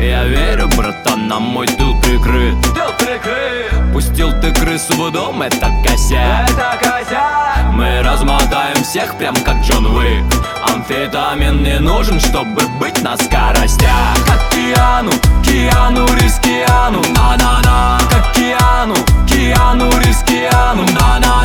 Я верю, братан, на мой тыл прикрыт. Пустил ты крысу в дом, это косяк. Мы размотаем всех, прям как Джон Уик. Амфетамин не нужен, чтобы быть на скоростях. Как Киану, Киану Ривз, Киану, на-на-на. Как Киану, Киану Ривз, Киану, на-на.